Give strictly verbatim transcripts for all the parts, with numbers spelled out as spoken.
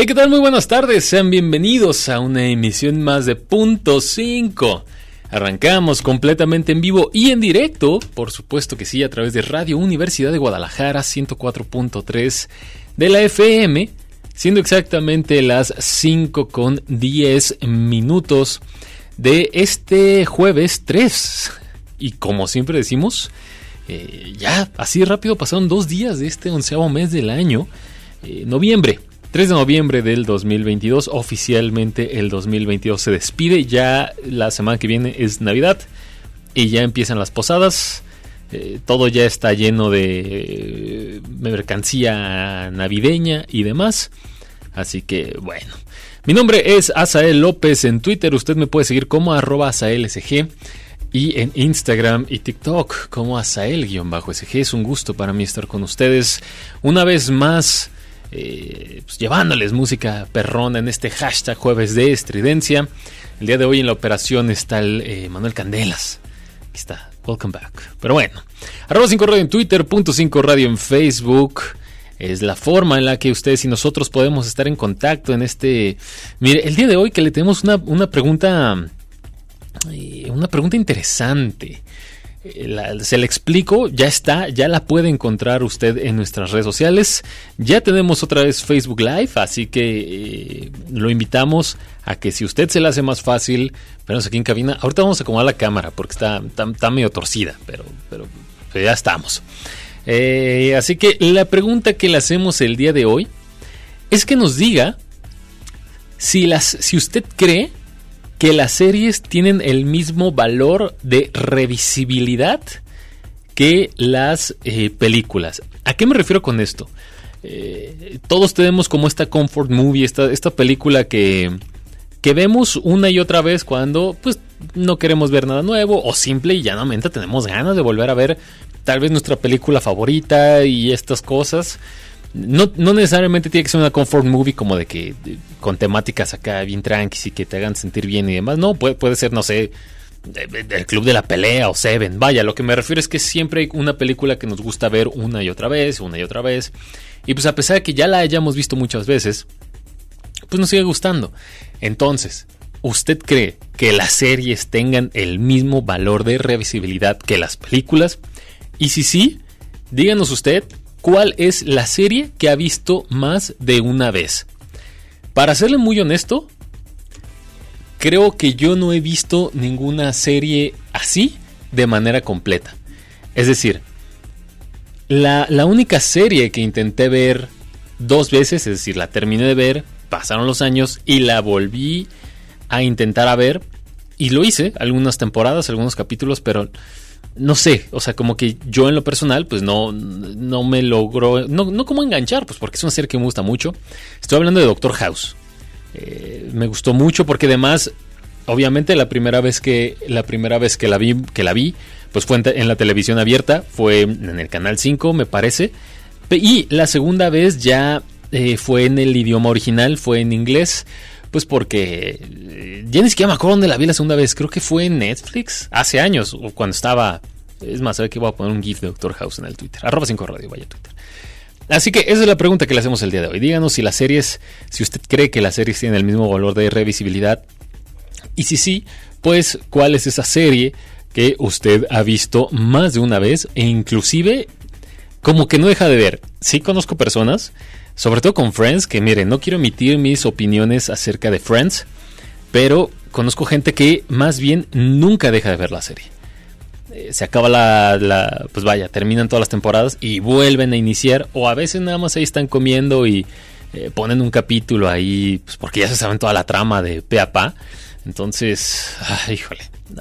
Hey, ¿qué tal? Muy buenas tardes, sean bienvenidos a una emisión más de Punto cinco. Arrancamos completamente en vivo y en directo, por supuesto que sí, a través de Radio Universidad de Guadalajara, ciento cuatro punto tres de la F M, siendo exactamente las cinco con diez minutos de este jueves tres. Y como siempre decimos, eh, ya así rápido pasaron dos días de este onceavo mes del año, eh, noviembre. tres de noviembre del dos mil veintidós, oficialmente el dos mil veintidós se despide, ya la semana que viene es Navidad y ya empiezan las posadas, eh, todo ya está lleno de eh, mercancía navideña y demás, así que bueno. Mi nombre es Asael López en Twitter, usted me puede seguir como arroba asaelsg y en Instagram y TikTok como asael-sg. Es un gusto para mí estar con ustedes una vez más. Eh, pues llevándoles música perrona en este hashtag jueves de estridencia. El día de hoy en la operación está el eh, Manuel Candelas. Aquí está, welcome back. Pero bueno, arroba cinco radio en Twitter, punto cinco radio en Facebook. Es la forma en la que ustedes y nosotros podemos estar en contacto en este... Mire, el día de hoy que le tenemos una, una pregunta, eh, una pregunta interesante. La, se la explico, ya está, ya la puede encontrar usted en nuestras redes sociales. Ya tenemos otra vez Facebook Live, así que eh, lo invitamos a que si usted se le hace más fácil, vernos aquí en cabina. Ahorita vamos a acomodar la cámara porque está, está, está medio torcida, pero, pero, pero ya estamos. Eh, así que la pregunta que le hacemos el día de hoy es que nos diga si, las, si usted cree que las series tienen el mismo valor de revisibilidad que las eh, películas. ¿A qué me refiero con esto? Eh, todos tenemos como esta comfort movie, esta, esta película que, que vemos una y otra vez cuando pues no queremos ver nada nuevo o simple y llanamente tenemos ganas de volver a ver tal vez nuestra película favorita y estas cosas. No, no necesariamente tiene que ser una comfort movie como de que de, con temáticas acá bien tranquis y que te hagan sentir bien y demás. No, puede, puede ser, no sé, el Club de la Pelea o Seven. Vaya, lo que me refiero es que siempre hay una película que nos gusta ver una y otra vez, una y otra vez. Y pues a pesar de que ya la hayamos visto muchas veces, pues nos sigue gustando. Entonces, ¿usted cree que las series tengan el mismo valor de revisibilidad que las películas? Y si sí, díganos usted ¿cuál es la serie que ha visto más de una vez? Para serle muy honesto, creo que yo no he visto ninguna serie así de manera completa. Es decir, la, la única serie que intenté ver dos veces, es decir, la terminé de ver, pasaron los años y la volví a intentar a ver. Y lo hice, algunas temporadas, algunos capítulos, pero... no sé, o sea, como que yo en lo personal, pues no, no me logró, no, no como enganchar, pues porque es una serie que me gusta mucho. Estoy hablando de Doctor House. Eh, me gustó mucho porque además, obviamente la primera vez que la primera vez que la vi, que la vi, pues fue en, en la televisión abierta, fue en el canal cinco, me parece. Y la segunda vez ya eh, fue en el idioma original, fue en inglés. Pues porque eh, ya ni siquiera me acuerdo dónde la vi la segunda vez. Creo que fue en Netflix. Hace años. O cuando estaba... Es más, ¿sabe qué? Voy a poner un GIF de Doctor House en el Twitter. Arroba cinco radio, vaya Twitter. Así que esa es la pregunta que le hacemos el día de hoy. Díganos si las series... Si usted cree que las series tienen el mismo valor de revisibilidad. Y si sí, pues ¿cuál es esa serie que usted ha visto más de una vez? E inclusive como que no deja de ver. Sí conozco personas... sobre todo con Friends, que miren, no quiero emitir mis opiniones acerca de Friends, pero conozco gente que más bien nunca deja de ver la serie. Eh, se acaba la, la... pues vaya, terminan todas las temporadas y vuelven a iniciar, o a veces nada más ahí están comiendo y eh, ponen un capítulo ahí, pues porque ya se saben toda la trama de pe a pa. Entonces, ay, híjole,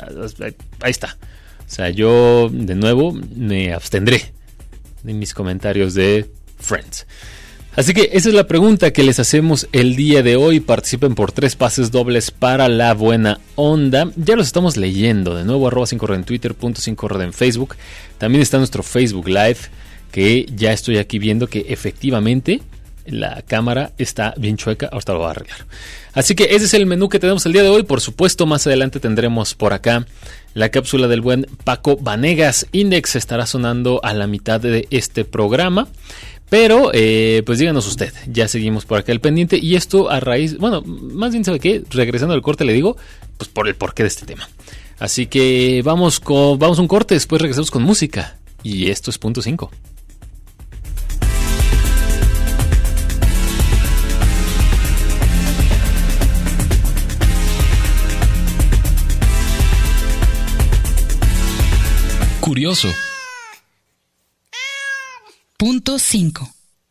ahí está. O sea, yo de nuevo me abstendré de mis comentarios de Friends. Así que esa es la pregunta que les hacemos el día de hoy. Participen por tres pases dobles para la buena onda. Ya los estamos leyendo. De nuevo, arroba cinco red en Twitter, punto cinco red en Facebook. También está nuestro Facebook Live, que ya estoy aquí viendo que efectivamente la cámara está bien chueca. Ahorita lo voy a arreglar. Así que ese es el menú que tenemos el día de hoy. Por supuesto, más adelante tendremos por acá la cápsula del buen Paco Vanegas. Index estará sonando a la mitad de este programa. Pero, eh, pues díganos usted, ya seguimos por acá el pendiente. Y esto a raíz, bueno, más bien, ¿sabe qué? Regresando al corte le digo, pues por el porqué de este tema. Así que vamos con, vamos a un corte, después regresamos con música. Y esto es Punto cinco. Curioso. Punto cinco.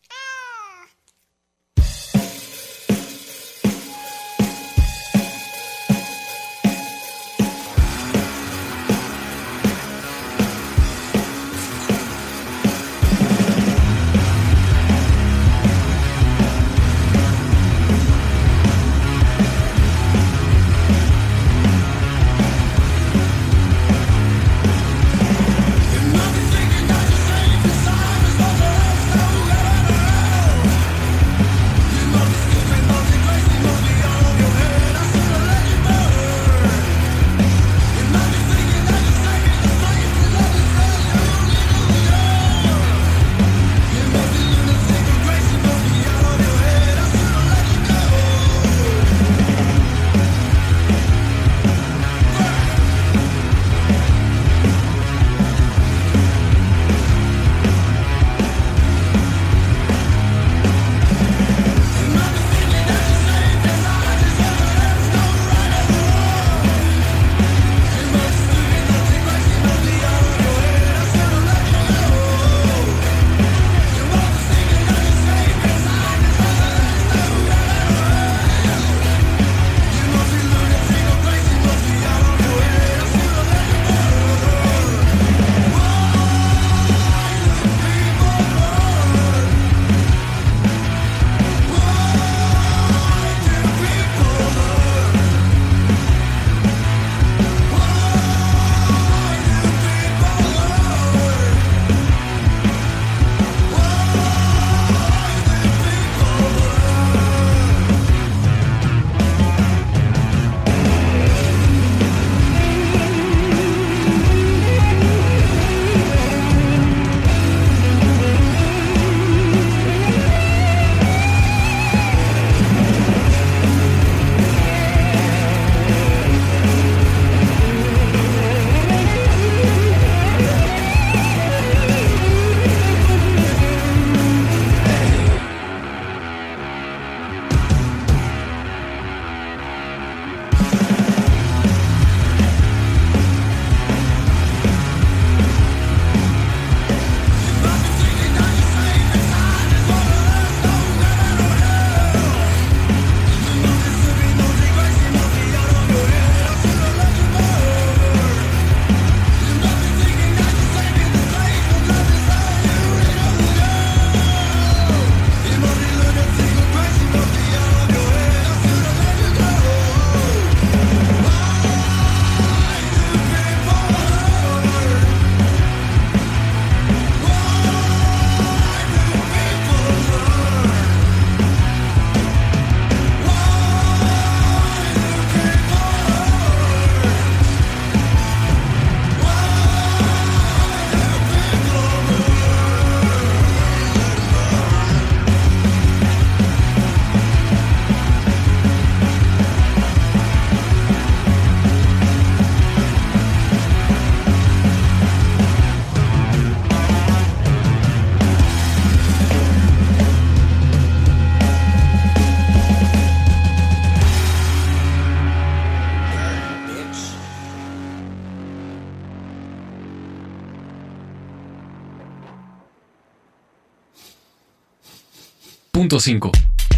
Punto cinco.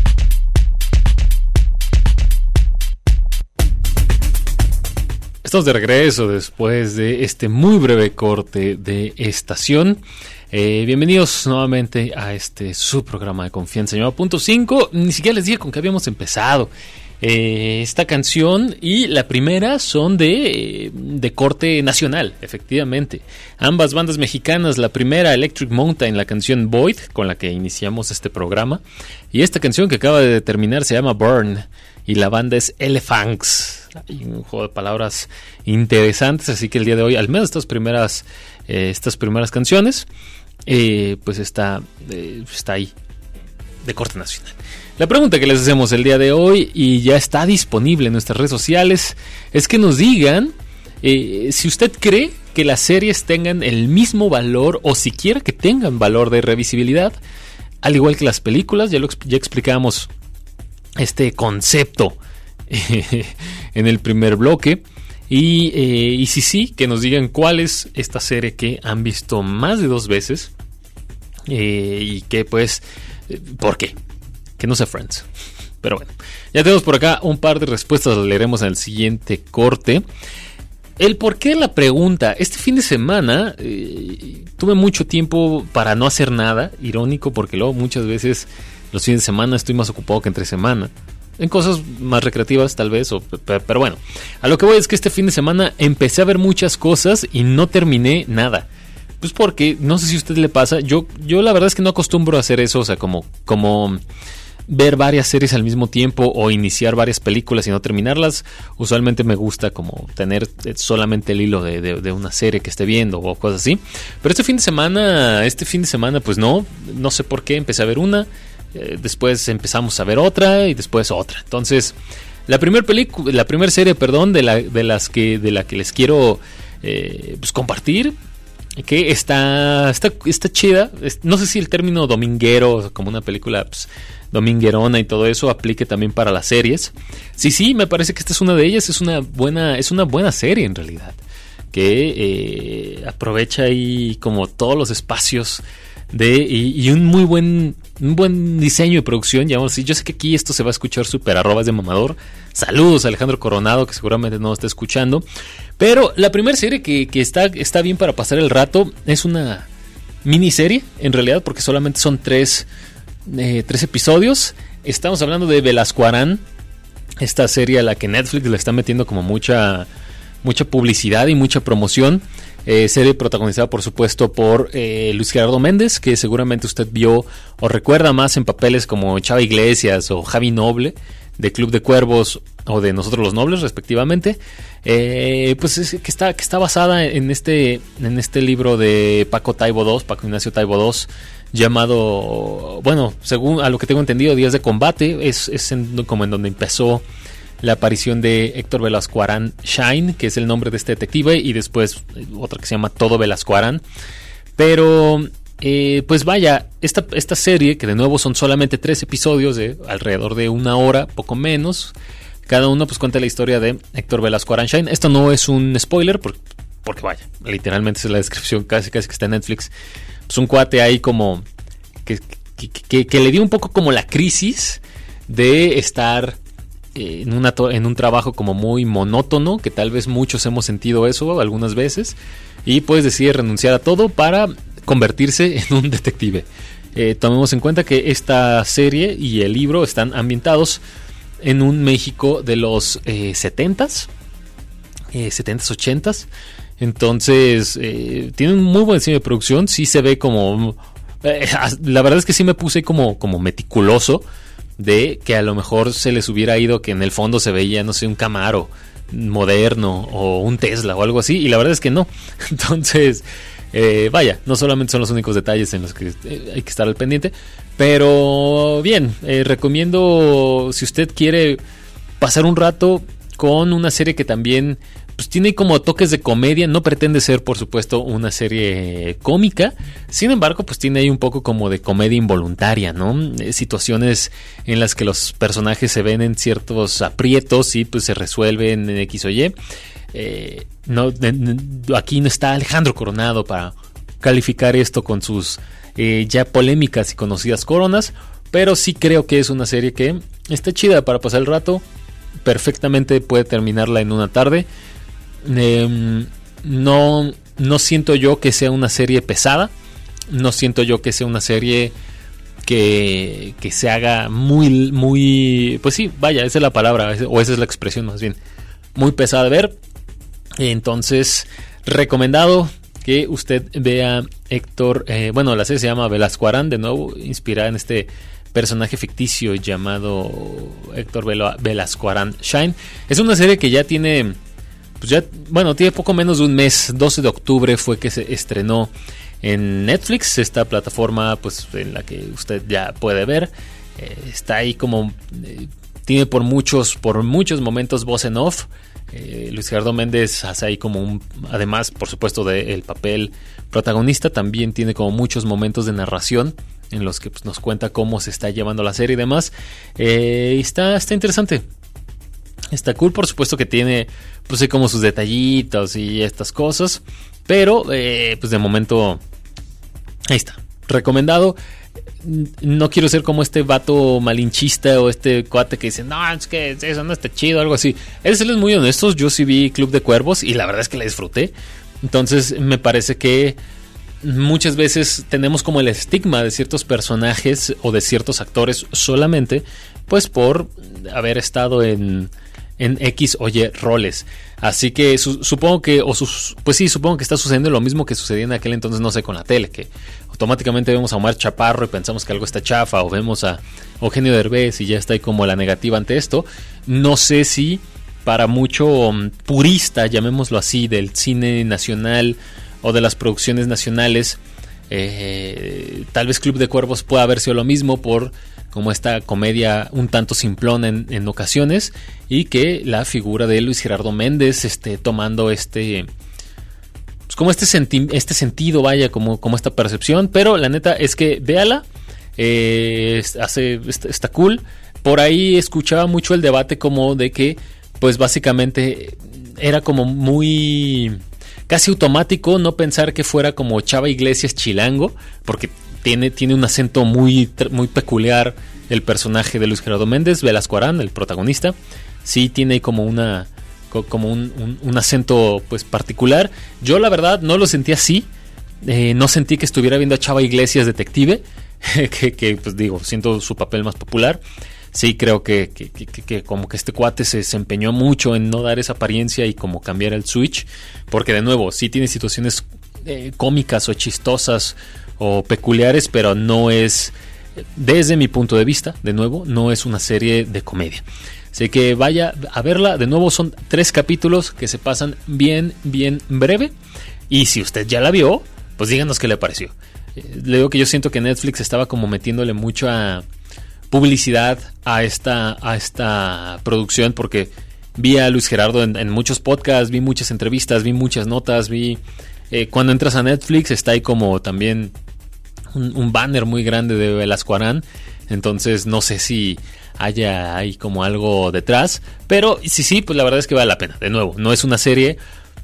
Estamos de regreso después de este muy breve corte de estación. Eh, bienvenidos nuevamente a este su programa de confianza llamado Punto cinco. Ni siquiera les dije con qué habíamos empezado. Eh, esta canción y la primera son de, de corte nacional, efectivamente. Ambas bandas mexicanas, la primera Electric Mountain, la canción Void, con la que iniciamos este programa. Y esta canción que acaba de terminar se llama Burn y la banda es Elephants. Hay un juego de palabras interesantes, así que el día de hoy, al menos estas primeras, eh, estas primeras canciones. eh, pues está, eh, está ahí, de corte nacional. La pregunta que les hacemos el día de hoy, y ya está disponible en nuestras redes sociales, es que nos digan eh, si usted cree que las series tengan el mismo valor, o siquiera que tengan valor de revisibilidad, al igual que las películas. Ya, lo, ya explicamos este concepto eh, en el primer bloque. Y, eh, y si sí, que nos digan cuál es esta serie que han visto más de dos veces, eh, y que pues, eh, ¿por qué? Que no sea Friends. Pero bueno, ya tenemos por acá un par de respuestas, las leeremos en el siguiente corte. El porqué de la pregunta. Este fin de semana eh, tuve mucho tiempo para no hacer nada. Irónico, porque luego muchas veces los fines de semana estoy más ocupado que entre semana, en cosas más recreativas tal vez, o, pero, pero bueno, a lo que voy es que este fin de semana empecé a ver muchas cosas y no terminé nada. Pues porque, no sé si a usted le pasa, yo, yo la verdad es que no acostumbro a hacer eso, o sea, como, como ver varias series al mismo tiempo o iniciar varias películas y no terminarlas. Usualmente me gusta como tener solamente el hilo de, de, de una serie que esté viendo o cosas así. Pero este fin de semana, este fin de semana pues no, no sé por qué, empecé a ver una, eh, después empezamos a ver otra y después otra. Entonces, la primera película, la primera serie, perdón, de la, de las que, de la que les quiero eh, pues compartir, que está, está, está chida. No sé si el término dominguero, como una película pues, dominguerona y todo eso, aplique también para las series. Sí, sí, me parece que esta es una de ellas. Es una buena, es una buena serie en realidad, que eh, aprovecha ahí como todos los espacios de y, y un muy buen un buen diseño de producción, digamos así. Yo sé que aquí esto se va a escuchar súper arrobas de mamador. Saludos a Alejandro Coronado, que seguramente no está escuchando. Pero la primera serie que, que está, está bien para pasar el rato es una miniserie, en realidad, porque solamente son tres, eh, tres episodios. Estamos hablando de Velasco Arán, esta serie a la que Netflix le está metiendo como mucha, mucha publicidad y mucha promoción. Eh, serie protagonizada por supuesto por eh, Luis Gerardo Méndez, que seguramente usted vio o recuerda más en papeles como Chava Iglesias o Javi Noble de Club de Cuervos o de Nosotros los Nobles respectivamente. Eh, pues es que está, que está basada en este, en este libro de Paco Taibo dos, Paco Ignacio Taibo dos, llamado, bueno, según a lo que tengo entendido, Días de Combate. Es, es en, como en donde empezó la aparición de Héctor Velasco Arán Shine, que es el nombre de este detective, y después otra que se llama Todo Velasco Arán. Pero, eh, pues vaya, esta, esta serie, que de nuevo son solamente tres episodios de alrededor de una hora, poco menos, cada uno pues cuenta la historia de Héctor Velasco Arán Shine. Esto no es un spoiler, porque, porque vaya, literalmente es la descripción casi casi que está en Netflix. Pues un cuate ahí como que, que, que, que le dio un poco como la crisis de estar En, una, en un trabajo como muy monótono, que tal vez muchos hemos sentido eso algunas veces, y pues decide renunciar a todo para convertirse en un detective. Eh, tomemos en cuenta que esta serie y el libro están ambientados en un México de los eh, setentas, eh, setentas, ochentas. Entonces eh, tiene un muy buen diseño de producción. Sí se ve como eh, la verdad es que sí me puse como, como meticuloso de que a lo mejor se les hubiera ido que en el fondo se veía, no sé, un Camaro moderno o un Tesla o algo así, y la verdad es que no. Entonces, eh, vaya, no solamente son los únicos detalles en los que eh, hay que estar al pendiente, pero bien, eh, recomiendo, si usted quiere pasar un rato con una serie que también pues tiene como toques de comedia. No pretende ser, por supuesto, una serie cómica. Sin embargo, pues tiene ahí un poco como de comedia involuntaria, ¿no? Eh, situaciones en las que los personajes se ven en ciertos aprietos y pues se resuelven en X o Y. Eh, no, de, de, aquí no está Alejandro Coronado para calificar esto con sus eh, ya polémicas y conocidas coronas, pero sí creo que es una serie que está chida para pasar el rato. Perfectamente puede terminarla en una tarde. Eh, no, no siento yo que sea una serie pesada. No siento yo que sea una serie que, que se haga muy, muy... Pues sí, vaya, esa es la palabra, o esa es la expresión más bien. Muy pesada de ver. Entonces, recomendado que usted vea Héctor... Eh, bueno, la serie se llama Velasco Arán, de nuevo, inspirada en este personaje ficticio llamado Héctor Velasco Arán Shine. Es una serie que ya tiene... Pues ya, bueno, tiene poco menos de un mes. doce de octubre fue que se estrenó en Netflix, esta plataforma pues en la que usted ya puede ver. Eh, está ahí como eh, tiene por muchos por muchos momentos voz en off. Eh, Luis Gerardo Méndez hace ahí como un, además por supuesto del papel protagonista, también tiene como muchos momentos de narración en los que pues, nos cuenta cómo se está llevando la serie y demás. Eh, está, está interesante, está cool, por supuesto que tiene pues sí, como sus detallitos y estas cosas, pero eh, pues de momento ahí está, recomendado. No quiero ser como este vato malinchista o este cuate que dice, no, es que eso no está chido, algo así. Es serles muy honestos, yo sí vi Club de Cuervos y la verdad es que la disfruté. Entonces me parece que muchas veces tenemos como el estigma de ciertos personajes o de ciertos actores solamente pues por haber estado en, en X o Y roles. Así que su, supongo que, o sus, pues sí, supongo que está sucediendo lo mismo que sucedía en aquel entonces, no sé, con la tele, que automáticamente vemos a Omar Chaparro y pensamos que algo está chafa, o vemos a Eugenio Derbez y ya está ahí como la negativa ante esto. No sé si para mucho um, purista, llamémoslo así, del cine nacional o de las producciones nacionales, eh, tal vez Club de Cuervos pueda haber sido lo mismo por como esta comedia un tanto simplona en, en ocasiones, y que la figura de Luis Gerardo Méndez esté tomando este pues como este, senti- este sentido, vaya, como, como esta percepción. Pero la neta es que véala, eh, hace, está, está cool. Por ahí escuchaba mucho el debate como de que pues básicamente era como muy casi automático no pensar que fuera como Chava Iglesias chilango, porque Tiene, tiene un acento muy, muy peculiar el personaje de Luis Gerardo Méndez. Velasco Arán, el protagonista, sí tiene como una como un, un, un acento pues particular. Yo la verdad no lo sentí así, eh, no sentí que estuviera viendo a Chava Iglesias detective, que, que pues digo, siento su papel más popular. Sí creo que, que, que, que como que este cuate se, se empeñó mucho en no dar esa apariencia y como cambiar el switch, porque de nuevo sí tiene situaciones eh, cómicas o chistosas o peculiares, pero no es, desde mi punto de vista, de nuevo, no es una serie de comedia. Así que vaya a verla. De nuevo son tres capítulos que se pasan bien, bien breve. Y si usted ya la vio, pues díganos qué le pareció. Eh, le digo que yo siento que Netflix estaba como metiéndole mucha publicidad a esta, a esta producción, porque vi a Luis Gerardo en, en muchos podcasts, vi muchas entrevistas, vi muchas notas, vi... Eh, cuando entras a Netflix está ahí como también un, un banner muy grande de Velasco Arán. Entonces no sé si haya ahí como algo detrás, pero sí, sí, pues la verdad es que vale la pena. De nuevo, no es una serie,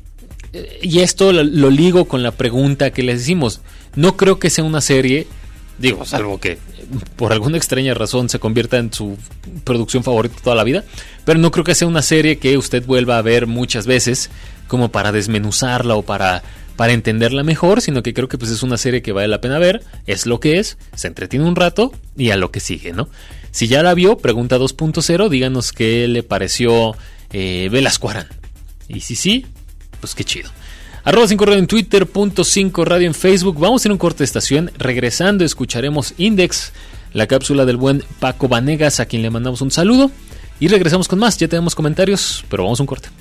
eh, y esto lo, lo ligo con la pregunta que les hicimos. No creo que sea una serie, digo, salvo que por alguna extraña razón se convierta en su producción favorita toda la vida, pero no creo que sea una serie que usted vuelva a ver muchas veces como para desmenuzarla o para para entenderla mejor, sino que creo que pues es una serie que vale la pena ver, es lo que es, se entretiene un rato y a lo que sigue, ¿no? Si ya la vio, pregunta dos punto cero, díganos qué le pareció eh, Velasco Arán. Y si sí, pues qué chido. Arroba cinco radio en Twitter, punto cinco radio en Facebook. Vamos a hacer un corte de estación. Regresando escucharemos Index, la cápsula del buen Paco Vanegas, a quien le mandamos un saludo. Y regresamos con más, ya tenemos comentarios, pero vamos a un corte.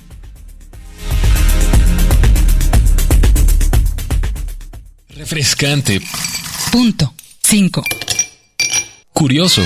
Refrescante. Punto cinco. Curioso.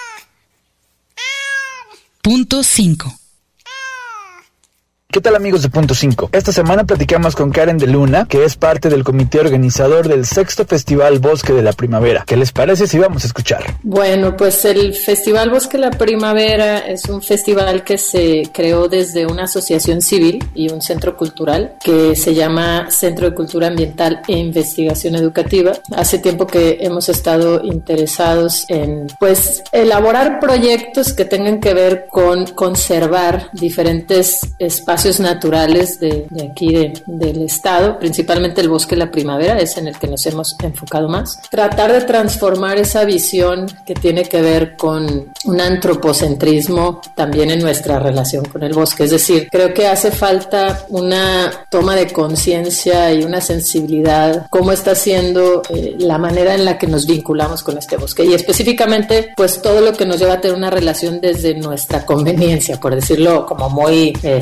Punto cinco. ¿Qué tal, amigos de Punto cinco? Esta semana platicamos con Karen de Luna, que es parte del comité organizador del sexto Festival Bosque de la Primavera. ¿Qué les parece si vamos a escuchar? Bueno, pues el Festival Bosque de la Primavera es un festival que se creó desde una asociación civil y un centro cultural que se llama Centro de Cultura Ambiental e Investigación Educativa. Hace tiempo que hemos estado interesados en, pues, elaborar proyectos que tengan que ver con conservar diferentes espacios naturales de, de aquí de, del estado, principalmente el Bosque de la Primavera, es en el que nos hemos enfocado más. Tratar de transformar esa visión que tiene que ver con un antropocentrismo también en nuestra relación con el bosque, es decir, creo que hace falta una toma de conciencia y una sensibilidad, cómo está siendo eh, la manera en la que nos vinculamos con este bosque, y específicamente pues todo lo que nos lleva a tener una relación desde nuestra conveniencia, por decirlo como muy eh, muy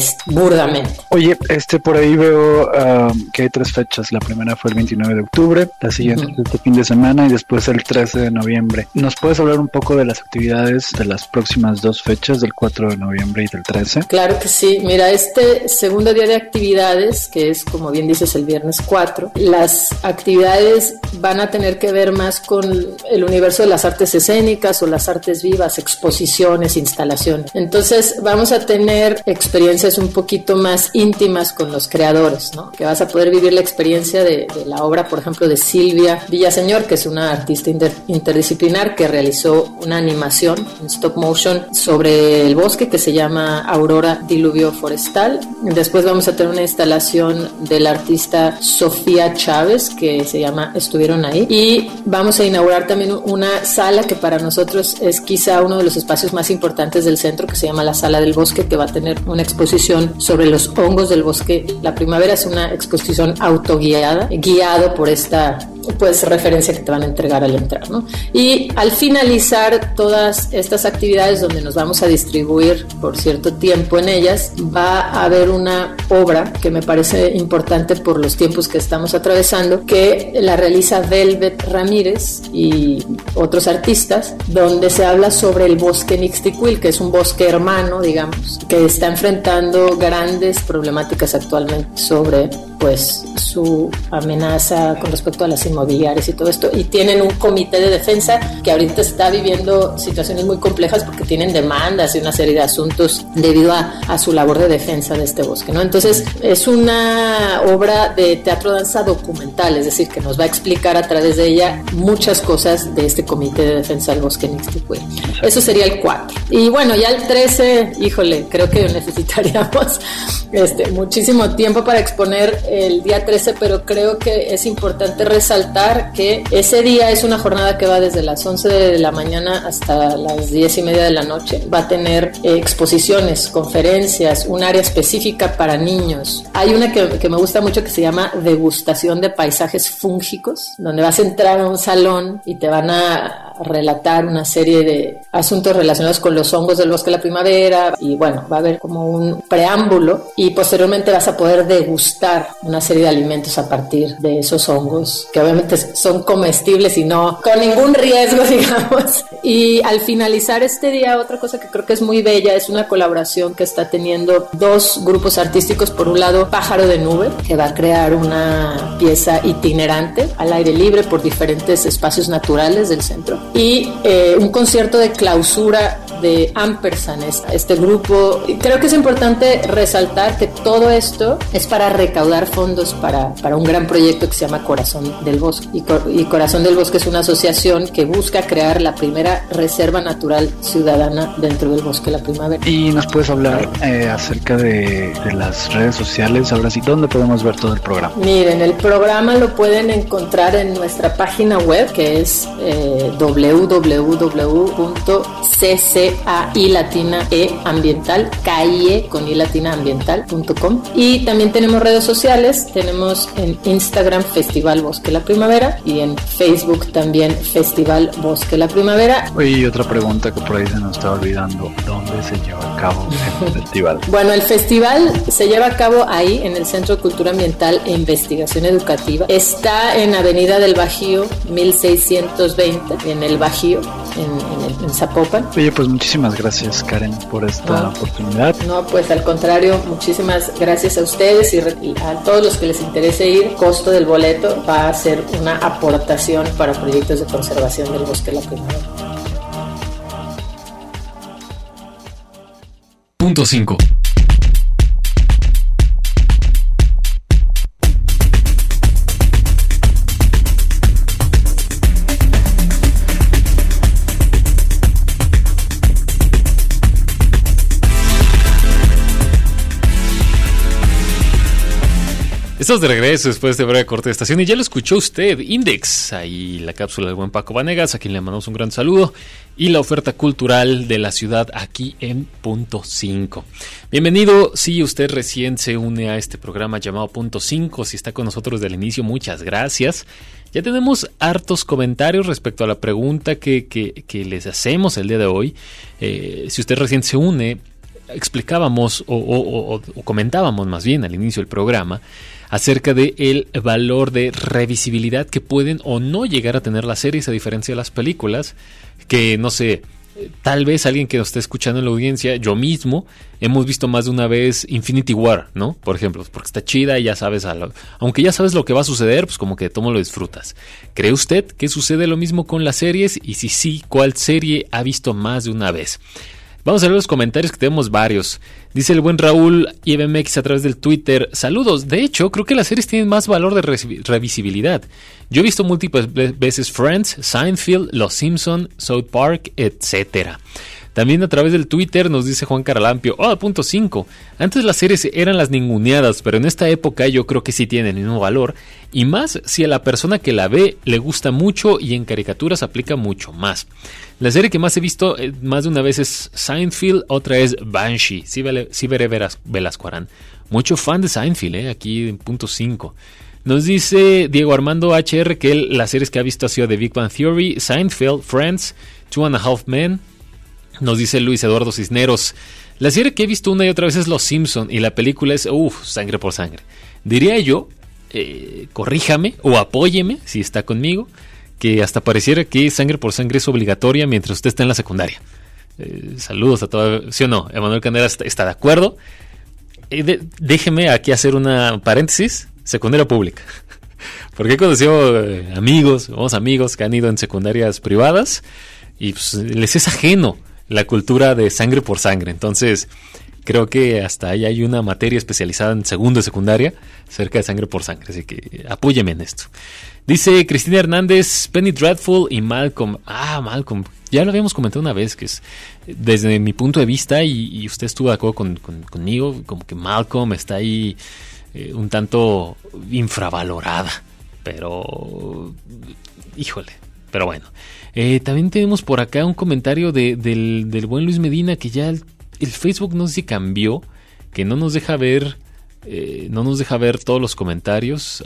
burdamente. Oye, este por ahí veo uh, que hay tres fechas. La primera fue el veintinueve de octubre, la siguiente uh-huh. este fin de semana y después el trece de noviembre. ¿Nos puedes hablar un poco de las actividades de las próximas dos fechas, del cuatro de noviembre y del trece? Claro que sí. Mira, este segundo día de actividades, que es como bien dices el viernes cuatro, las actividades van a tener que ver más con el universo de las artes escénicas o las artes vivas, exposiciones, instalaciones. Entonces vamos a tener experiencias un poquito más íntimas con los creadores, ¿no? Que vas a poder vivir la experiencia de, de la obra, por ejemplo, de Silvia Villaseñor, que es una artista inter, interdisciplinar que realizó una animación en stop motion sobre el bosque que se llama Aurora Diluvio Forestal. Después vamos a tener una instalación del artista Sofía Chávez que se llama Estuvieron Ahí, y vamos a inaugurar también una sala que para nosotros es quizá uno de los espacios más importantes del centro, que se llama la Sala del Bosque, que va a tener una exposición sobre los hongos del bosque. La primavera es una exposición autoguiada, guiado por esta pues referencia que te van a entregar al entrar, ¿no? Y al finalizar todas estas actividades, donde nos vamos a distribuir por cierto tiempo en ellas, va a haber una obra que me parece importante por los tiempos que estamos atravesando, que la realiza Velvet Ramírez y otros artistas, donde se habla sobre el bosque Nixtiquil, que es un bosque hermano, digamos, que está enfrentando grandes problemáticas actualmente sobre pues su amenaza con respecto a las inmobiliarias y todo esto, y tienen un comité de defensa que ahorita está viviendo situaciones muy complejas porque tienen demandas y una serie de asuntos debido a, a su labor de defensa de este bosque, ¿no? Entonces es una obra de teatro danza documental, es decir, que nos va a explicar a través de ella muchas cosas de este comité de defensa del bosque Nixtiquil. Eso sería el cuatro. Y bueno, ya el trece, híjole, creo que necesitaríamos este, muchísimo tiempo para exponer el día trece, pero creo que es importante resaltar que ese día es una jornada que va desde las once de la mañana hasta las diez y media de la noche. Va a tener eh, exposiciones, conferencias, un área específica para niños. Hay una que, que me gusta mucho que se llama degustación de paisajes fúngicos, donde vas a entrar a un salón y te van a relatar una serie de asuntos relacionados con los hongos del bosque de la primavera, y bueno, va a haber como un preámbulo y posteriormente vas a poder degustar una serie de alimentos a partir de esos hongos, que obviamente son comestibles y no con ningún riesgo, digamos. Y al finalizar este día, otra cosa que creo que es muy bella es una colaboración que está teniendo dos grupos artísticos. Por un lado, Pájaro de Nube, que va a crear una pieza itinerante al aire libre por diferentes espacios naturales del centro, y eh, un concierto de clausura de Ampersand, este grupo. Creo que es importante resaltar que todo esto es para recaudar fondos para, para un gran proyecto que se llama Corazón del Bosque, y, Cor- y Corazón del Bosque es una asociación que busca crear la primera reserva natural ciudadana dentro del bosque de la primavera. ¿Y nos puedes hablar eh, acerca de, de las redes sociales? Ahora sí, ¿dónde podemos ver todo el programa? Miren, el programa lo pueden encontrar en nuestra página web, que es eh, doble u doble u doble u punto c c a i latina e ambiental, K I E con i latina ambiental punto com, y también tenemos redes sociales. Tenemos en Instagram Festival Bosque la Primavera y en Facebook también Festival Bosque la Primavera. Oye, y otra pregunta que por ahí se nos está olvidando: ¿dónde se lleva a cabo el festival? Bueno, el festival se lleva a cabo ahí en el Centro de Cultura Ambiental e Investigación Educativa. Está en Avenida del Bajío mil seiscientos veinte, en el Bajío, en, en, en Zapopan. Oye, pues muchísimas gracias, Karen, por esta no, oportunidad. No, pues al contrario, muchísimas gracias a ustedes y a todos los que les interese ir. Costo del boleto va a ser una aportación para proyectos de conservación del bosque de la primavera. Punto cinco. Estamos de regreso después de breve corte de estación y ya lo escuchó usted, Index, ahí la cápsula del buen Paco Vanegas, a quien le mandamos un gran saludo, y la oferta cultural de la ciudad aquí en Punto cinco. Bienvenido, si usted recién se une a este programa llamado Punto cinco, si está con nosotros desde el inicio, muchas gracias. Ya tenemos hartos comentarios respecto a la pregunta que, que, que les hacemos el día de hoy. Eh, si usted recién se une, explicábamos o, o, o, o comentábamos más bien al inicio del programa acerca de el valor de revisibilidad que pueden o no llegar a tener las series a diferencia de las películas, que no sé, tal vez alguien que nos esté escuchando en la audiencia, yo mismo, hemos visto más de una vez Infinity War, ¿no? Por ejemplo, porque está chida y ya sabes, a lo, aunque ya sabes lo que va a suceder, pues como que todo lo disfrutas. ¿Cree usted que sucede lo mismo con las series? Y si sí, ¿cuál serie ha visto más de una vez? Vamos a ver los comentarios, que tenemos varios. Dice el buen Raúl I B M X a través del Twitter: saludos, de hecho creo que las series tienen más valor de re- revisibilidad. Yo he visto múltiples veces Friends, Seinfeld, Los Simpson, South Park, etcétera. También a través del Twitter nos dice Juan Caralampio: oh, punto cinco. Antes las series eran las ninguneadas, pero en esta época yo creo que sí tienen el mismo valor, y más si a la persona que la ve le gusta mucho, y en caricaturas aplica mucho más. La serie que más he visto eh, más de una vez es Seinfeld, otra es Banshee. Sí, vale, sí veré Velasco Arán. Mucho fan de Seinfeld, eh, aquí en punto cinco. Nos dice Diego Armando H R que él, las series que ha visto ha sido The Big Bang Theory, Seinfeld, Friends, Two and a Half Men. Nos dice Luis Eduardo Cisneros: la serie que he visto una y otra vez es Los Simpson, y la película es, uff, sangre por sangre. Diría yo, eh, corríjame o apóyeme si está conmigo, que hasta pareciera que sangre por sangre es obligatoria mientras usted está en la secundaria. Eh, saludos a todos. ¿Sí o no? Emanuel Candela está, está de acuerdo. Eh, de, déjeme aquí hacer una paréntesis. Secundaria pública. Porque he conocido eh, amigos, vamos amigos que han ido en secundarias privadas y pues, les es ajeno la cultura de sangre por sangre. Entonces, creo que hasta ahí hay una materia especializada en segundo de secundaria acerca de sangre por sangre. Así que apóyeme en esto. Dice Cristina Hernández: Penny Dreadful y Malcolm. Ah, Malcolm. Ya lo habíamos comentado una vez, que es desde mi punto de vista, y, y usted estuvo de acuerdo con, con, conmigo, como que Malcolm está ahí eh, un tanto infravalorada. Pero, híjole, pero bueno. Eh, también tenemos por acá un comentario de, del, del buen Luis Medina, que ya el, el Facebook no sé si cambió, que no nos deja ver, eh, no nos deja ver todos los comentarios.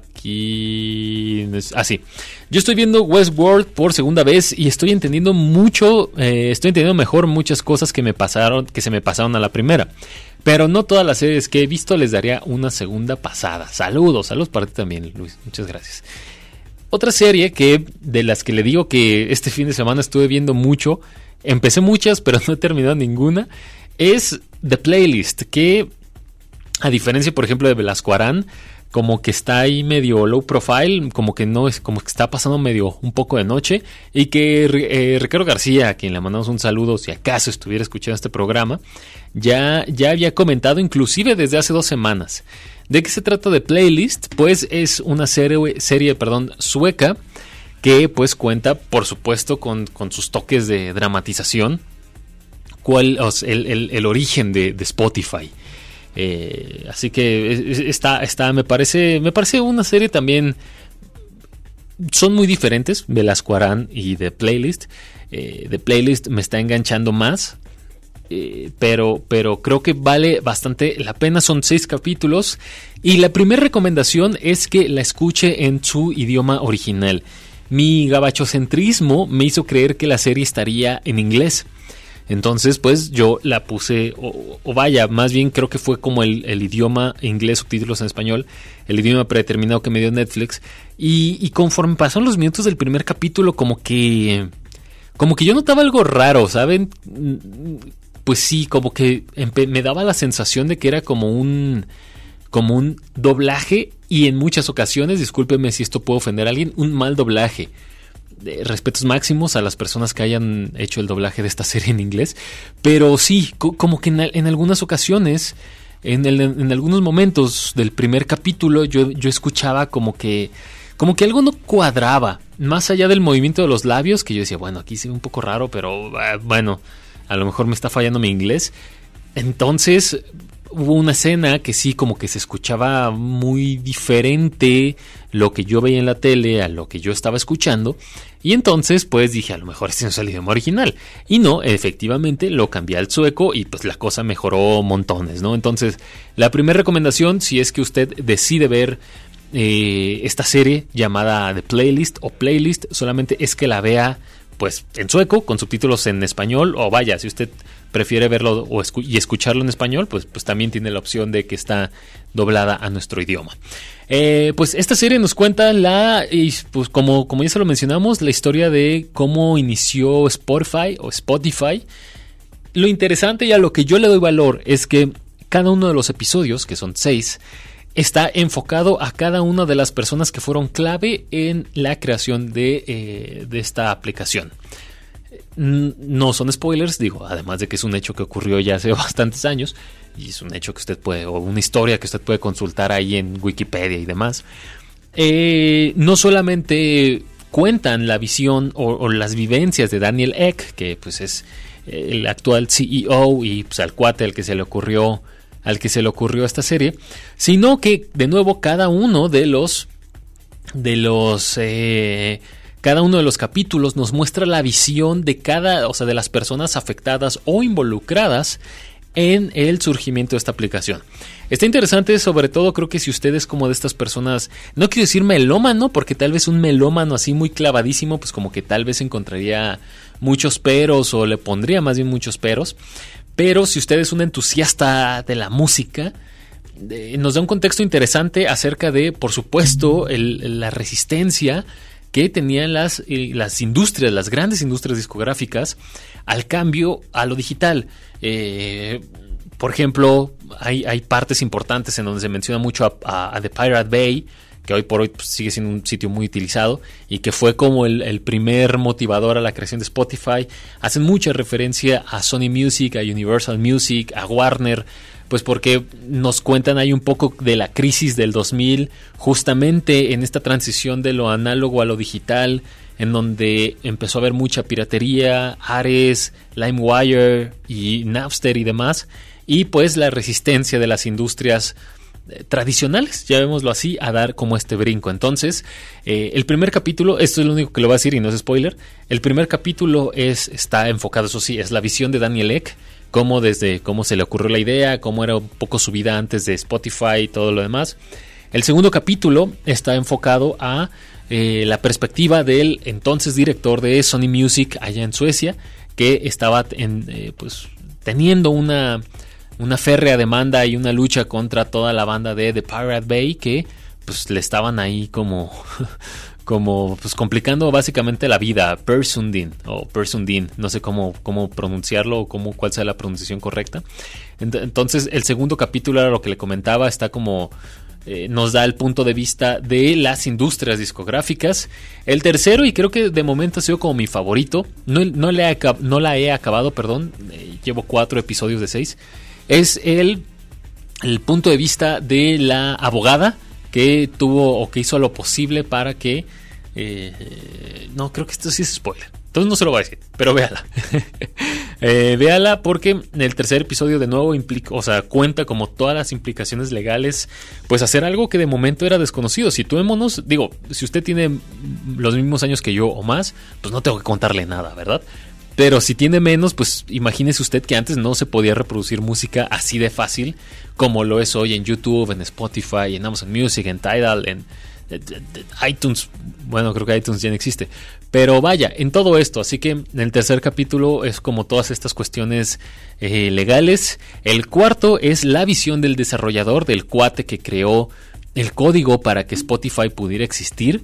Aquí, ah sí, yo estoy viendo Westworld por segunda vez y estoy entendiendo mucho, eh, estoy entendiendo mejor muchas cosas que me pasaron, que se me pasaron a la primera. Pero no todas las series que he visto les daría una segunda pasada. Saludos, saludos para ti también, Luis, muchas gracias. Otra serie que de las que le digo que este fin de semana estuve viendo mucho, empecé muchas pero no he terminado ninguna, es The Playlist, que a diferencia por ejemplo de Velasco Arán, como que está ahí medio low profile, como que no es, como que está pasando medio un poco de noche, y que eh, Ricardo García, a quien le mandamos un saludo si acaso estuviera escuchando este programa, ya, ya había comentado inclusive desde hace dos semanas. ¿De qué se trata de Playlist? Pues es una serie, serie perdón, sueca que pues cuenta, por supuesto, con, con sus toques de dramatización, cuál, o sea, el, el, el origen de, de Spotify. Eh, así que está, está, me parece, me parece una serie también. Son muy diferentes, Velasco Arán y The Playlist. Eh, The Playlist me está enganchando más. Eh, pero, pero creo que vale bastante la pena. Son seis capítulos y la primera recomendación es que la escuche en su idioma original. Mi gabachocentrismo me hizo creer que la serie estaría en inglés, entonces pues yo la puse, o, o vaya, más bien creo que fue como el, el idioma inglés, subtítulos en español, el idioma predeterminado que me dio Netflix, y, y conforme pasaron los minutos del primer capítulo, como que como que yo notaba algo raro, ¿saben? Pues sí, como que empe- me daba la sensación de que era como un como un doblaje, y en muchas ocasiones, discúlpeme si esto puede ofender a alguien, un mal doblaje. De respetos máximos a las personas que hayan hecho el doblaje de esta serie en inglés, pero sí, co- como que en, en algunas ocasiones, en, el, en algunos momentos del primer capítulo, yo, yo escuchaba como que como que algo no cuadraba, más allá del movimiento de los labios, que yo decía, bueno, aquí se ve un poco raro, pero uh, bueno, a lo mejor me está fallando mi inglés. Entonces hubo una escena que sí, como que se escuchaba muy diferente lo que yo veía en la tele a lo que yo estaba escuchando, y entonces pues dije, a lo mejor este no es el idioma original, y no, efectivamente lo cambié al sueco y pues la cosa mejoró montones, ¿no? Entonces la primera recomendación, si es que usted decide ver eh, esta serie llamada The Playlist o Playlist, solamente es que la vea pues en sueco, con subtítulos en español, o vaya, si usted prefiere verlo o escu- y escucharlo en español, pues, pues también tiene la opción de que está doblada a nuestro idioma. Eh, pues esta serie nos cuenta la, y pues como, como ya se lo mencionamos, la historia de cómo inició Spotify o Spotify. Lo interesante y a lo que yo le doy valor es que cada uno de los episodios, que son seis, está enfocado a cada una de las personas que fueron clave en la creación de, eh, de esta aplicación. No son spoilers, digo, además de que es un hecho que ocurrió ya hace bastantes años y es un hecho que usted puede, o una historia que usted puede consultar ahí en Wikipedia y demás. Eh, no solamente cuentan la visión o, o las vivencias de Daniel Ek, que pues es el actual C E O y pues al cuate al que se le ocurrió al que se le ocurrió esta serie, sino que de nuevo cada uno de los de los eh, cada uno de los capítulos nos muestra la visión de cada, o sea, de las personas afectadas o involucradas en el surgimiento de esta aplicación. Está interesante, sobre todo creo que si usted es como de estas personas, no quiero decir melómano, porque tal vez un melómano así muy clavadísimo, pues como que tal vez encontraría muchos peros o le pondría más bien muchos peros. Pero si usted es un entusiasta de la música, eh, nos da un contexto interesante acerca de, por supuesto, el, la resistencia que tenían las, eh, las industrias, las grandes industrias discográficas al cambio a lo digital. Eh, por ejemplo, hay, hay partes importantes en donde se menciona mucho a, a, a The Pirate Bay, que hoy por hoy pues, sigue siendo un sitio muy utilizado y que fue como el, el primer motivador a la creación de Spotify. Hacen mucha referencia a Sony Music, a Universal Music, a Warner, pues porque nos cuentan ahí un poco de la crisis del dos mil, justamente en esta transición de lo análogo a lo digital, en donde empezó a haber mucha piratería, Ares, LimeWire y Napster y demás, y pues la resistencia de las industrias tradicionales, llamémoslo así, a dar como este brinco. Entonces, eh, el primer capítulo, esto es lo único que lo voy a decir y no es spoiler, el primer capítulo es, está enfocado, eso sí, es la visión de Daniel Ek, cómo desde cómo se le ocurrió la idea, cómo era un poco su vida antes de Spotify y todo lo demás. El segundo capítulo está enfocado a eh, la perspectiva del entonces director de Sony Music allá en Suecia, que estaba en, eh, pues, teniendo una una férrea demanda y una lucha contra toda la banda de The Pirate Bay, que pues le estaban ahí como como pues complicando básicamente la vida. Persundin o Persundin, no sé cómo, cómo pronunciarlo o cómo, cuál sea la pronunciación correcta. Entonces el segundo capítulo era lo que le comentaba, está como eh, nos da el punto de vista de las industrias discográficas. El tercero, y creo que de momento ha sido como mi favorito, no, no, le he, no la he acabado, perdón, eh, llevo cuatro episodios de seis. Es el, el punto de vista de la abogada que tuvo o que hizo lo posible para que... Eh, no, creo que esto sí es spoiler. Entonces no se lo voy a decir, pero véala. eh, véala porque en el tercer episodio de nuevo implica, o sea, cuenta como todas las implicaciones legales, pues hacer algo que de momento era desconocido. Situémonos, digo, si usted tiene los mismos años que yo o más, pues no tengo que contarle nada, ¿verdad? Pero si tiene menos, pues imagínese usted que antes no se podía reproducir música así de fácil como lo es hoy en YouTube, en Spotify, en Amazon Music, en Tidal, en iTunes. Bueno, creo que iTunes ya no existe. Pero vaya, en todo esto. Así que en el tercer capítulo es como todas estas cuestiones eh, legales. El cuarto es la visión del desarrollador, del cuate que creó el código para que Spotify pudiera existir.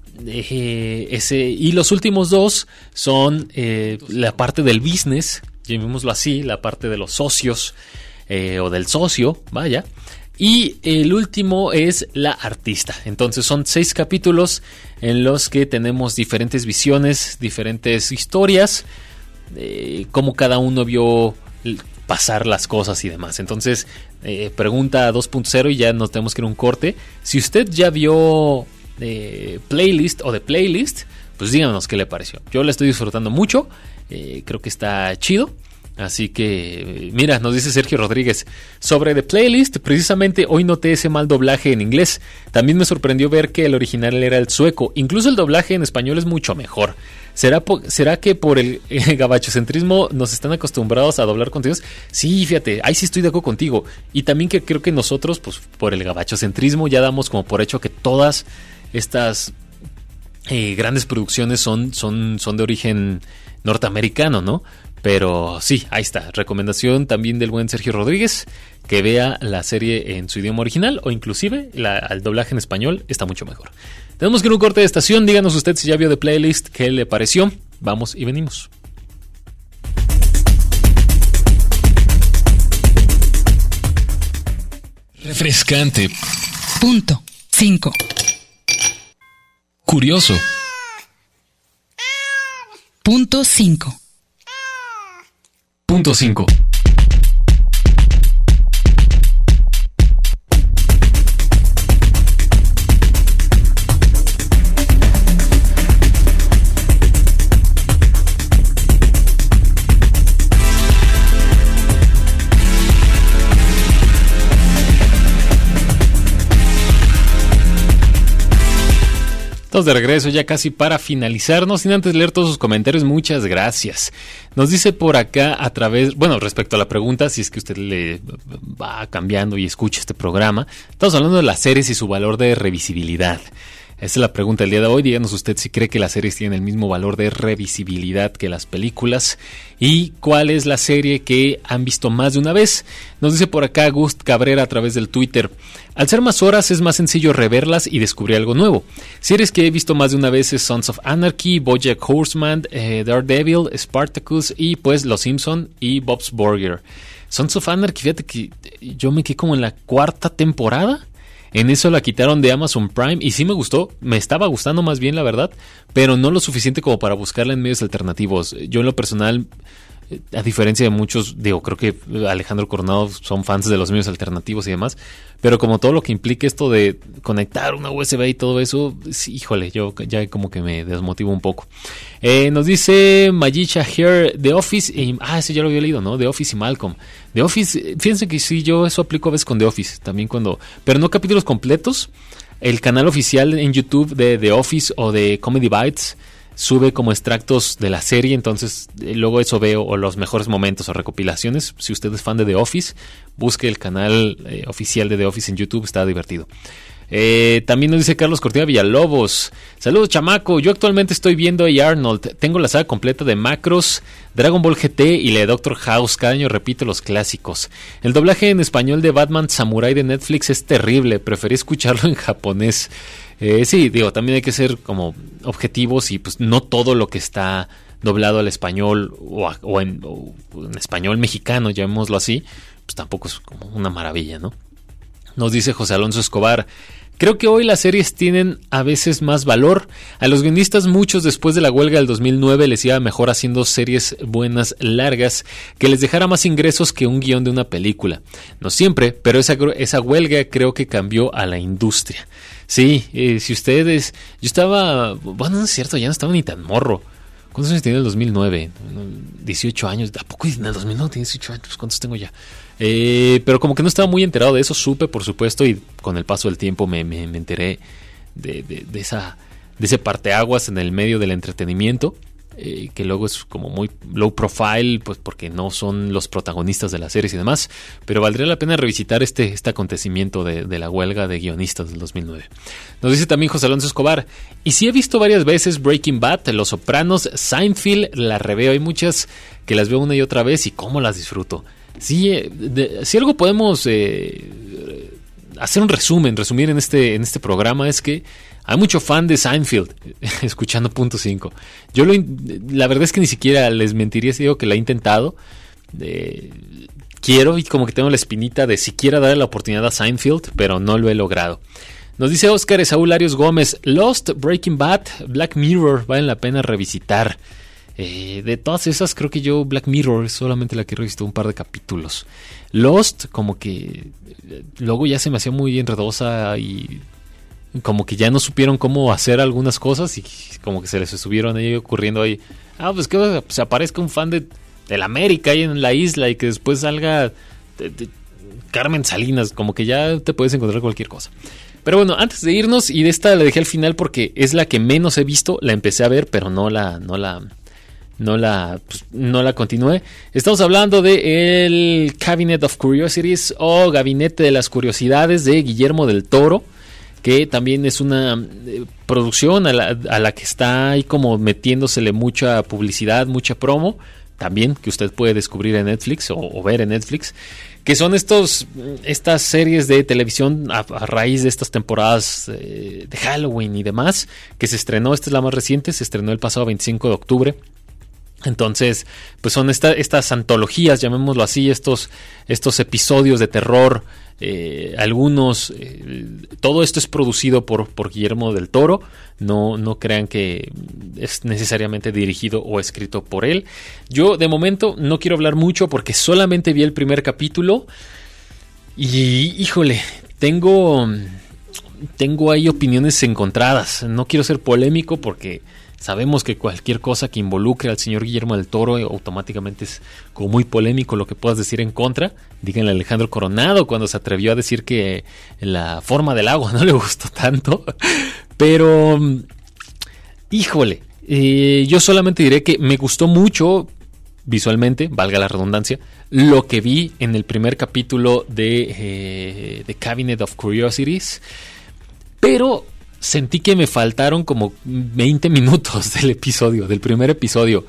Eh, ese, y los últimos dos son eh, la parte del business, llamémoslo así, la parte de los socios eh, o del socio, vaya. Y el último es la artista. Entonces son seis capítulos en los que tenemos diferentes visiones, diferentes historias, eh, cómo cada uno vio pasar las cosas y demás. Entonces, eh, pregunta dos punto cero y ya nos tenemos que ir a un corte. Si usted ya vio de Playlist o de Playlist, pues díganos qué le pareció. Yo la estoy disfrutando mucho, eh, creo que está chido. Así que, mira, nos dice Sergio Rodríguez, sobre The Playlist, precisamente hoy noté ese mal doblaje en inglés. También me sorprendió ver que el original era el sueco. Incluso el doblaje en español es mucho mejor. ¿Será, po- ¿será que por el eh, gabachocentrismo nos están acostumbrados a doblar contenidos? Sí, fíjate, ahí sí estoy de acuerdo contigo. Y también que creo que nosotros, pues por el gabachocentrismo, ya damos como por hecho que todas estas eh, grandes producciones son, son, son de origen norteamericano, ¿no? Pero sí, ahí está. Recomendación también del buen Sergio Rodríguez, que vea la serie en su idioma original o inclusive la, el doblaje en español está mucho mejor. Tenemos que ir a un corte de estación. Díganos usted si ya vio The Playlist, qué le pareció. Vamos y venimos. Refrescante. Punto cinco. Curioso. Punto cinco. Punto cinco. De regreso ya casi para finalizarnos, sin antes leer todos sus comentarios. Muchas gracias. Nos dice por acá a través, bueno, respecto a la pregunta, si es que usted le va cambiando y escucha este programa, estamos hablando de las series y su valor de revisibilidad. Esa es la pregunta del día de hoy. Díganos usted si cree que las series tienen el mismo valor de revisibilidad que las películas y cuál es la serie que han visto más de una vez. Nos dice por acá Gust Cabrera a través del Twitter: al ser más horas es más sencillo reverlas y descubrir algo nuevo. Series que he visto más de una vez es Sons of Anarchy, BoJack Horseman, eh, Daredevil, Spartacus y pues Los Simpson y Bob's Burger. Sons of Anarchy, fíjate que yo me quedé como en la cuarta temporada. En eso la quitaron de Amazon Prime y sí me gustó, me estaba gustando más bien la verdad, pero no lo suficiente como para buscarla en medios alternativos. Yo en lo personal, a diferencia de muchos, digo, creo que Alejandro Coronado son fans de los medios alternativos y demás, pero como todo lo que implica esto de conectar una U S B y todo eso, sí, híjole, yo ya como que me desmotivo un poco. Eh, nos dice Mayicha Here, The Office, y, ah, ese ya lo había leído, ¿no? The Office y Malcolm. The Office, fíjense que sí, yo eso aplico a veces con The Office, también cuando, pero no capítulos completos. El canal oficial en YouTube de The Office o de Comedy Bites sube como extractos de la serie, entonces eh, luego eso veo, o los mejores momentos o recopilaciones. Si usted es fan de The Office, busque el canal eh, oficial de The Office en YouTube, está divertido. Eh, también nos dice Carlos Cortina Villalobos: saludos chamaco, yo actualmente estoy viendo a Arnold, tengo la saga completa de Macros, Dragon Ball G T y la de Doctor House, cada año repito los clásicos. El doblaje en español de Batman Samurai de Netflix es terrible, preferí escucharlo en japonés. Eh, sí, digo, también hay que ser como objetivos y pues no todo lo que está doblado al español o, a, o, en, o en español mexicano, llamémoslo así, pues tampoco es como una maravilla, ¿no? Nos dice José Alonso Escobar: creo que hoy las series tienen a veces más valor. A los guionistas, muchos después de la huelga del dos mil nueve les iba mejor haciendo series buenas, largas, que les dejara más ingresos que un guión de una película. No siempre, pero esa, esa huelga creo que cambió a la industria. Sí, eh, si ustedes... Yo estaba... Bueno, no es cierto, ya no estaba ni tan morro. ¿Cuántos años tenía en el dos mil nueve? dieciocho años. ¿A poco en el dos mil nueve tenía dieciocho años? ¿Cuántos tengo ya? Eh, pero como que no estaba muy enterado de eso. Supe, por supuesto, y con el paso del tiempo me, me, me enteré de, de, de, esa, de ese parteaguas en el medio del entretenimiento. Eh, que luego es como muy low profile, pues porque no son los protagonistas de las series y demás, pero valdría la pena revisitar este, este acontecimiento de, de la huelga de guionistas del dos mil nueve. Nos dice también José Alonso Escobar: y sí he visto varias veces Breaking Bad, Los Sopranos, Seinfeld, la reveo, hay muchas que las veo una y otra vez y cómo las disfruto. Sí, eh, de, si algo podemos eh, hacer un resumen, resumir en este, en este programa es que hay mucho fan de Seinfeld escuchando Punto cinco. Yo lo, la verdad es que ni siquiera les mentiría si digo que la he intentado. Eh, quiero y como que tengo la espinita de siquiera darle la oportunidad a Seinfeld, pero no lo he logrado. Nos dice Óscar Esaúl Arios Gómez: Lost, Breaking Bad, Black Mirror, valen la pena revisitar. Eh, de todas esas creo que yo Black Mirror es solamente la que he revisado un par de capítulos. Lost como que eh, luego ya se me hacía muy enredosa y como que ya no supieron cómo hacer algunas cosas y como que se les estuvieron ahí ocurriendo ahí, ah, pues que se aparezca un fan de, de la América ahí en la isla y que después salga de, de Carmen Salinas, como que ya te puedes encontrar cualquier cosa. Pero bueno, antes de irnos, y de esta la dejé al final porque es la que menos he visto, la empecé a ver pero no la no la no la pues, no la continué. Estamos hablando de el Cabinet of Curiosities o Gabinete de las Curiosidades de Guillermo del Toro, que también es una eh, producción a la, a la que está ahí como metiéndosele mucha publicidad, mucha promo, también, que usted puede descubrir en Netflix o, o ver en Netflix, que son estos estas series de televisión a, a raíz de estas temporadas eh, de Halloween y demás, que se estrenó, esta es la más reciente, se estrenó el pasado veinticinco de octubre. Entonces, pues son esta, estas antologías, llamémoslo así, estos, estos episodios de terror, eh, algunos, eh, todo esto es producido por, por Guillermo del Toro, no, no crean que es necesariamente dirigido o escrito por él. Yo de momento no quiero hablar mucho porque solamente vi el primer capítulo y, híjole, tengo, tengo ahí opiniones encontradas, no quiero ser polémico porque... Sabemos que cualquier cosa que involucre al señor Guillermo del Toro automáticamente es como muy polémico lo que puedas decir en contra. Díganle a Alejandro Coronado cuando se atrevió a decir que la forma del agua no le gustó tanto. Pero, híjole, eh, yo solamente diré que me gustó mucho visualmente, valga la redundancia, lo que vi en el primer capítulo de eh, The Cabinet of Curiosities. Pero... sentí que me faltaron como veinte minutos del episodio, del primer episodio.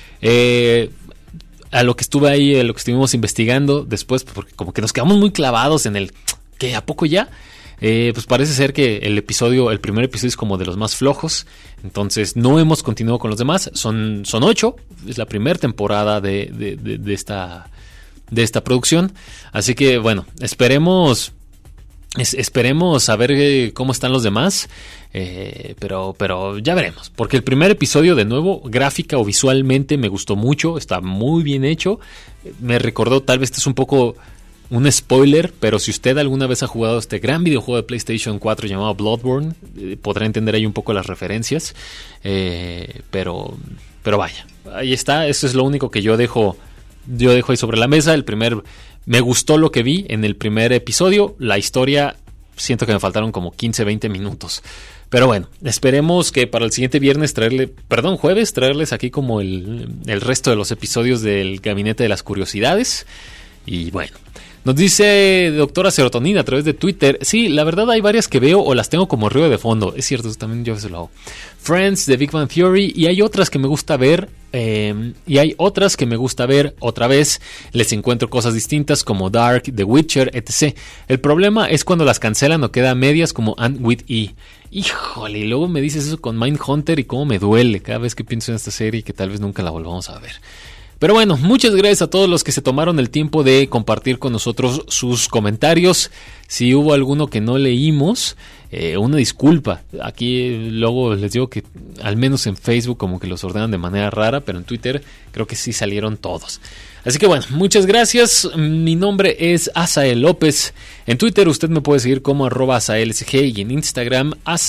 Eh, a lo que estuve ahí, a lo que estuvimos investigando después, porque como que nos quedamos muy clavados en el ¿qué? ¿A poco ya? Eh, pues parece ser que el episodio, el primer episodio es como de los más flojos. Entonces no hemos continuado con los demás. Son, son ocho. Es la primera temporada de, de, de, de esta, de esta producción. Así que bueno, esperemos... Es, esperemos a ver eh, cómo están los demás, eh, pero, pero ya veremos, porque el primer episodio de nuevo, gráfica o visualmente me gustó mucho, está muy bien hecho, me recordó, tal vez este es un poco un spoiler, pero si usted alguna vez ha jugado este gran videojuego de PlayStation cuatro llamado Bloodborne, eh, podrá entender ahí un poco las referencias, eh, pero, pero vaya, ahí está, eso es lo único que yo dejo, yo dejo ahí sobre la mesa, el primer... Me gustó lo que vi en el primer episodio. La historia, siento que me faltaron como quince, veinte minutos. Pero bueno, esperemos que para el siguiente viernes traerle, perdón, jueves, traerles aquí como el, el resto de los episodios del Gabinete de las Curiosidades. Y bueno, nos dice doctora Serotonina a través de Twitter. Sí, la verdad hay varias que veo o las tengo como ruido de fondo. Es cierto, también yo a veces lo hago. Friends, The Big Bang Theory, y hay otras que me gusta ver. Eh, y hay otras que me gusta ver otra vez, les encuentro cosas distintas como Dark, The Witcher, etcétera. El problema es cuando las cancelan o queda a medias como And With E. Híjole, y luego me dices eso con Mindhunter y cómo me duele cada vez que pienso en esta serie y que tal vez nunca la volvamos a ver. Pero bueno, muchas gracias a todos los que se tomaron el tiempo de compartir con nosotros sus comentarios. Si hubo alguno que no leímos, eh, una disculpa. Aquí luego les digo que al menos en Facebook como que los ordenan de manera rara, pero en Twitter creo que sí salieron todos. Así que bueno, muchas gracias. Mi nombre es Asael López. En Twitter usted me puede seguir como arroba asaelsg y en Instagram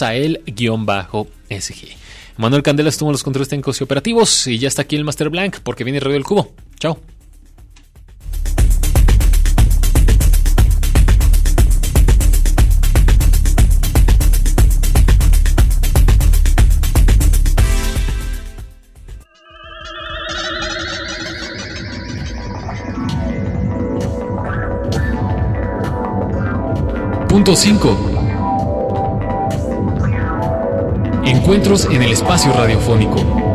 asael-sg. Manuel Candela estuvo en los controles técnicos y operativos y ya está aquí el Master Blank porque viene Radio del Cubo. Chao. Punto cinco. Encuentros en el espacio radiofónico.